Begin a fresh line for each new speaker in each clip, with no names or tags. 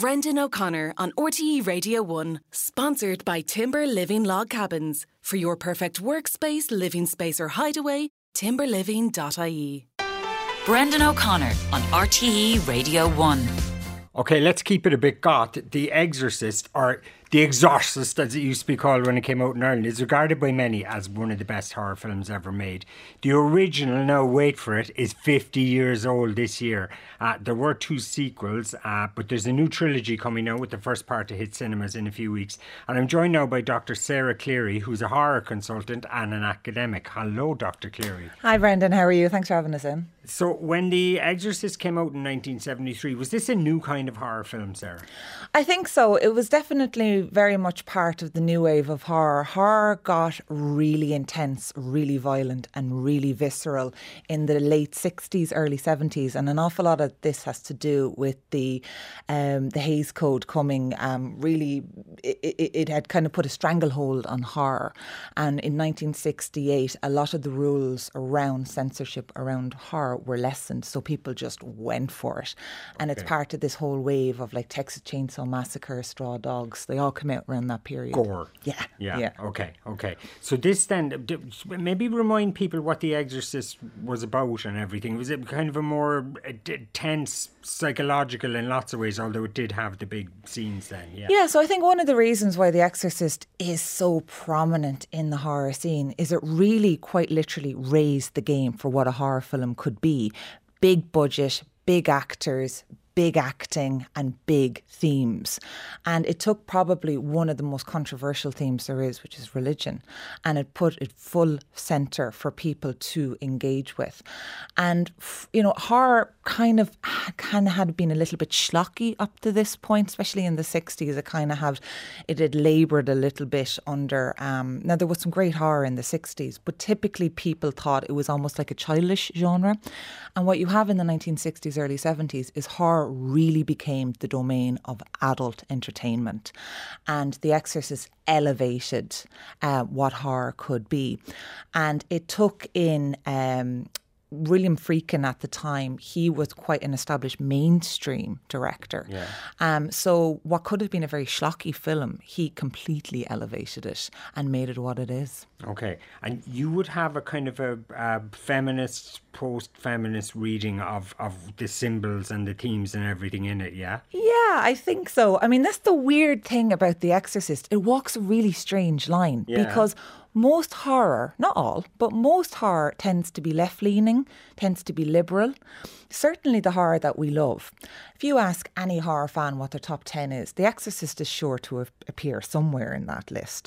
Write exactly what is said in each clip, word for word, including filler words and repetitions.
Brendan O'Connor on R T E Radio one, sponsored by Timber Living Log Cabins. For your perfect workspace, living space or hideaway, timber living dot I E.
Brendan O'Connor on R T E Radio one.
Okay, let's keep it a bit goth. The Exorcist, or The Exorcist as it used to be called when it came out in Ireland, is regarded by many as one of the best horror films ever made. The original, now wait for it, is fifty years old this year. Uh, there were two sequels, uh, but there's a new trilogy coming out with the first part to hit cinemas in a few weeks. And I'm joined now by Doctor Sarah Cleary, who's a horror consultant and an academic. Hello, Doctor Cleary.
Hi, Brendan. How are you? Thanks for having us in.
So when The Exorcist came out in nineteen seventy-three, was this a new kind of horror film, Sarah?
I think so. It was definitely very much part of the new wave of horror. Horror got really intense, really violent and really visceral in the late sixties, early seventies. And an awful lot of this has to do with the um, the Hays Code coming. Um, really, it, it, it had kind of put a stranglehold on horror. And in nineteen sixty-eight, a lot of the rules around censorship, around horror were lessened. So people just went for it. And okay. It's part of this whole wave of like Texas Chainsaw Massacre, Straw Dogs. They all come out around that period.
Gore.
Yeah.
Yeah.
yeah.
Okay. Okay. So this then, maybe remind people what The Exorcist was about and everything. Was it kind of a more tense, psychological in lots of ways, although it did have the big scenes then? Yeah.
Yeah. So I think one of the reasons why The Exorcist is so prominent in the horror scene is it really quite literally raised the game for what a horror film could be. Big budget, big actors, big acting and big themes. And it took probably one of the most controversial themes there is, which is religion, and it put it full centre for people to engage with. And, you know, horror kind of kind of had been a little bit schlocky up to this point, especially in the sixties. It kind of had, it had laboured a little bit under, um, now there was some great horror in the sixties, but typically people thought it was almost like a childish genre. And what you have in the nineteen sixties, early seventies is horror really became the domain of adult entertainment, and The Exorcist elevated uh, what horror could be. And it took in um, William Friedkin at the time. He was quite an established mainstream director.
Yeah.
Um, so what could have been a very schlocky film, he completely elevated it and made it what it is.
Okay. And you would have a kind of a, a feminist, post-feminist reading of, of the symbols and the themes and everything in it, yeah?
Yeah, I think so. I mean, that's the weird thing about The Exorcist. It walks a really strange line
yeah.
because most horror, not all, but most horror tends to be left-leaning, tends to be liberal. Certainly the horror that we love. If you ask any horror fan what their top ten is, The Exorcist is sure to appear somewhere in that list.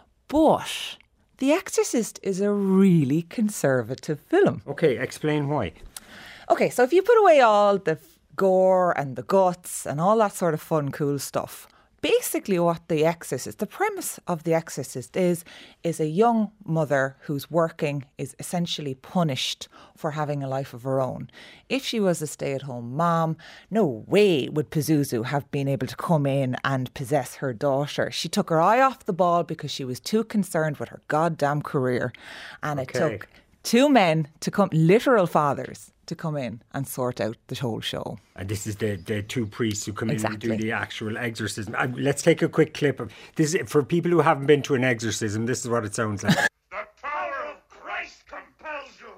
But The Exorcist is a really conservative film.
Okay, explain why.
Okay, so if you put away all the gore and the guts and all that sort of fun, cool stuff, basically what The Exorcist, the premise of The Exorcist is, is a young mother who's working is essentially punished for having a life of her own. If she was a stay-at-home mom, no way would Pazuzu have been able to come in and possess her daughter. She took her eye off the ball because she was too concerned with her goddamn career. And it
okay.
took two men to come, literal fathers, to come in and sort out the whole show.
And this is the, the two priests who come
exactly.
in and do the actual exorcism. Uh, let's take a quick clip of this. For people who haven't been to an exorcism, this is what it sounds like.
The power of Christ compels you.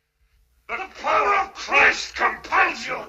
The power of Christ compels you.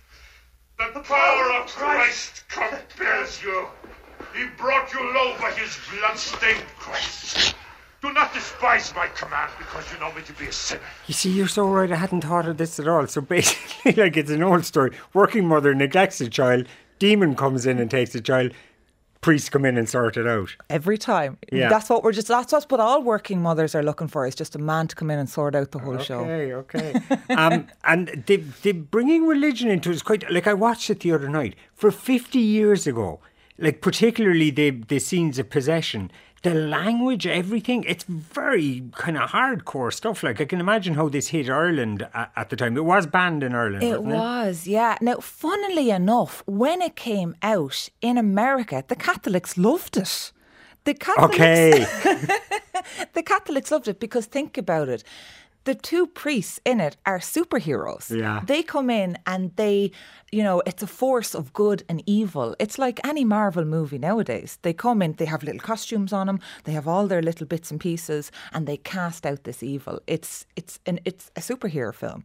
The power of Christ compels you. He brought you low by his blood-stained cross. Do not despise my command because you know me to be a sinner.
You see, you're so right. I hadn't thought of this at all. So basically, like, it's an old story. Working mother neglects a child. Demon comes in and takes the child. Priests come in and sort it out.
Every time.
Yeah.
That's what we're just, that's what all working mothers are looking for, is just a man to come in and sort out the whole
okay,
show.
Okay, okay. um, and the, the bringing religion into it is quite, like, I watched it the other night. For fifty years ago, like, particularly the, the scenes of possession, the language, everything, it's very kind of hardcore stuff. Like, I can imagine how this hit Ireland at, at the time. It was banned in Ireland,
It
wasn't it?
was, yeah. Now, funnily enough, when it came out in America, the Catholics loved it. The Catholics,
Okay.
the Catholics loved it because think about it. the two priests in it are superheroes.
Yeah.
They come in and they, you know, it's a force of good and evil. It's like any Marvel movie nowadays. They come in, they have little costumes on them, they have all their little bits and pieces, and they cast out this evil. It's it's an it's a superhero film.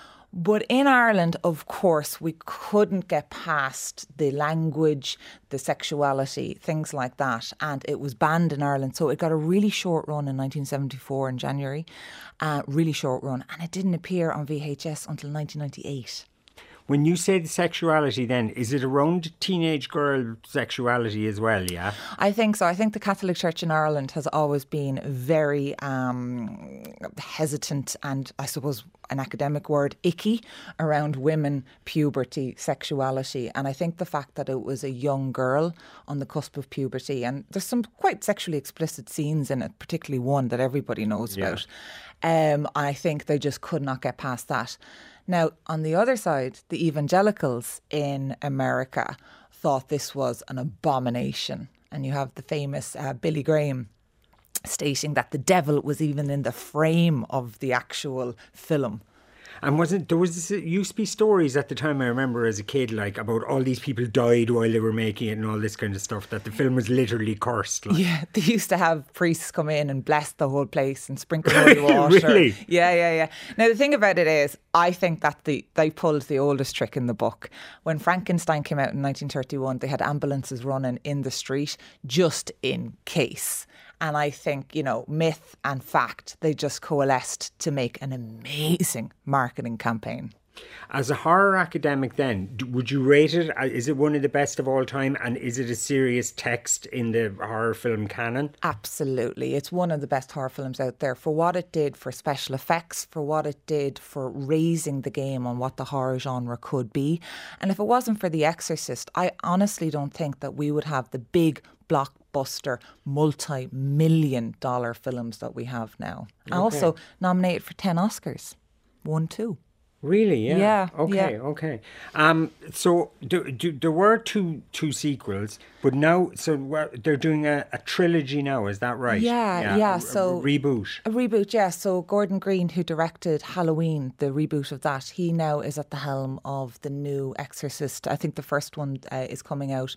But in Ireland, of course, we couldn't get past the language, the sexuality, things like that. And it was banned in Ireland. So it got a really short run in nineteen seventy-four in January. Uh, really short run. And it didn't appear on V H S until nineteen ninety-eight.
When you say the sexuality then, is it around teenage girl sexuality as well, yeah?
I think so. I think the Catholic Church in Ireland has always been very um, hesitant and, I suppose, an academic word, icky around women, puberty, sexuality. And I think the fact that it was a young girl on the cusp of puberty, and there's some quite sexually explicit scenes in it, particularly one that everybody knows
Yeah.
about. Um, I think they just could not get past that. Now, on the other side, the evangelicals in America thought this was an abomination. And you have the famous uh, Billy Graham stating that the devil was even in the frame of the actual film.
And wasn't there was this, used to be stories at the time, I remember as a kid, like about all these people died while they were making it and all this kind of stuff, that the film was literally cursed. Like.
Yeah, they used to have priests come in and bless the whole place and sprinkle holy water.
Really?
Yeah, yeah, yeah. Now, the thing about it is, I think that the they pulled the oldest trick in the book. When Frankenstein came out in nineteen thirty-one, they had ambulances running in the street just in case. And I think, you know, myth and fact, they just coalesced to make an amazing marketing campaign.
As a horror academic then, d- would you rate it? Uh, Is it one of the best of all time? And is it a serious text in the horror film canon?
Absolutely. It's one of the best horror films out there for what it did for special effects, for what it did for raising the game on what the horror genre could be. And if it wasn't for The Exorcist, I honestly don't think that we would have the big blockbuster, multi-million dollar films that we have now. And also nominated for ten Oscars. Won two.
Really? Yeah.
Yeah,
Okay.
yeah.
Okay. Um. So do, do, there were two two sequels, but now so we're- they're doing a, a trilogy now. Is that right?
Yeah, yeah,
a- a
so-
reboot.
A reboot, yeah. So Gordon Green, who directed Halloween, the reboot of that, he now is at the helm of the new Exorcist. I think the first one uh, is coming out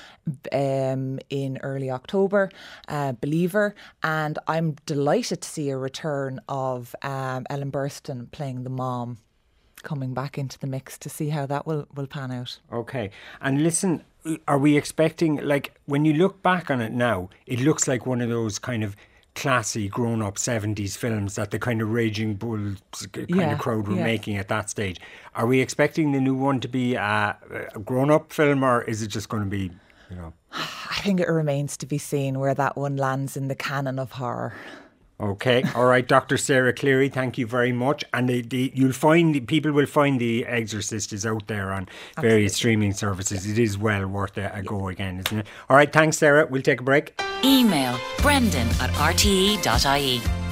um, in early October, uh, Believer. And I'm delighted to see a return of um, Ellen Burstyn playing the mom, coming back into the mix to see how that will, will pan out.
Okay. And listen, are we expecting, like, when you look back on it now, it looks like one of those kind of classy grown-up seventies films that the kind of Raging Bulls kind
Yeah,
of crowd were
yeah.
making at that stage. Are we expecting the new one to be a, a grown-up film, or is it just going to be, you know...
I think it remains to be seen where that one lands in the canon of horror.
Okay, all right, Doctor Sarah Cleary, thank you very much. And the, the, you'll find people will find The Exorcist is out there on various streaming services. It is well worth a, a go again, isn't it? All right, thanks, Sarah. We'll take a break.
Email brendan at r t e dot i e.